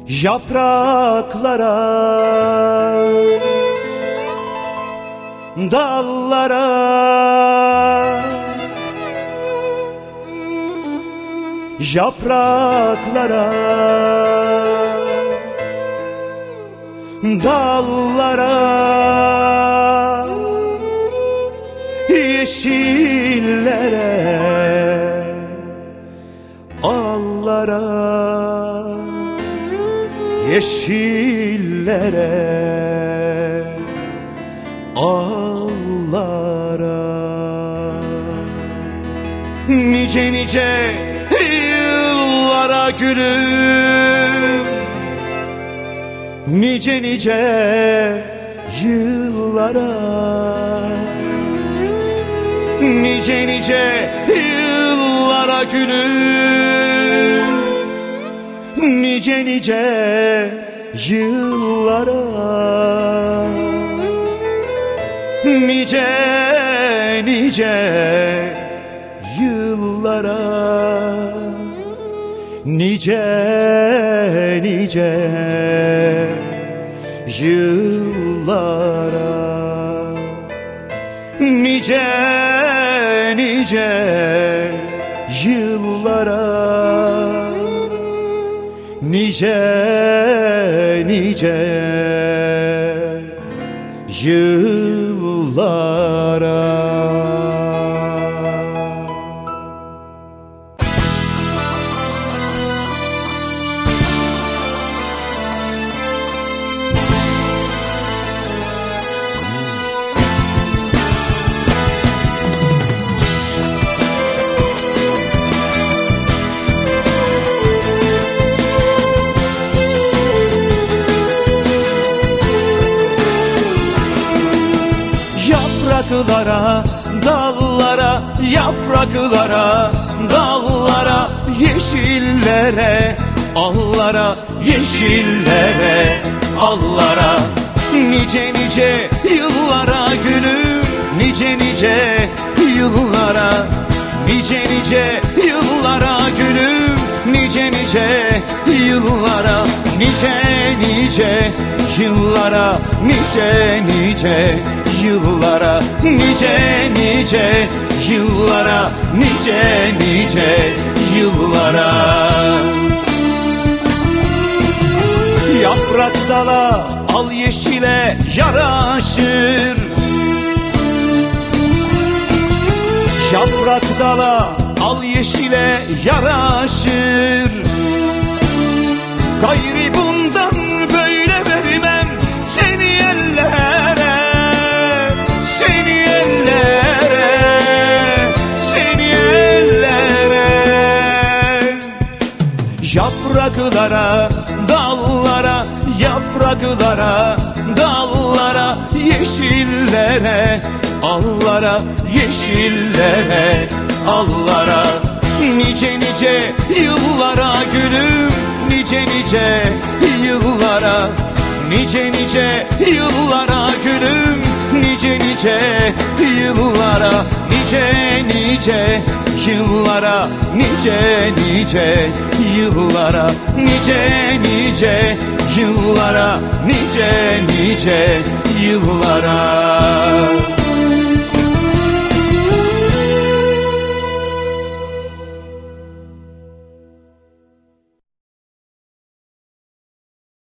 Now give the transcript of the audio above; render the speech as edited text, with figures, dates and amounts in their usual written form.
Yapraklara, dallara, yapraklara, dallara, yeşillere, allara, yeşillere, allara. Nice nice yıllara gülüm, nice nice yıllara, nice nice yıllara gülüm, nice nice yıllara, nice nice yıllara, nice nice yıllara, nice nice yıllara, nice nice yıllara. Yapraklara, dallara, yapraklara, dallara, yeşillere, allara, yeşillere, allara. Nice nice yıllara gülüm, nice nice yıllara, nice nice yıllara gülüm, nice nice yıllara, nice nice yıllara, nice nice yıllara, nice nice yıllara, nice nice yıllara. Yaprak dala, al yeşile yaraşır. Yaprak dala, al yeşile yaraşır. Gayri bundan böyle vermem seni ellere, seni ellere, seni ellere. Yapraklara, dallara, yapraklara, dallara, yeşillere, allara, yeşillere, allara. Nice nice yıllara gülüm, nice nice yıllara, nice nice yıllara gülüm, nice nice yıllara, nice nice yıllara, nice nice yıllara, nice nice yıllara, nice nice yıllara.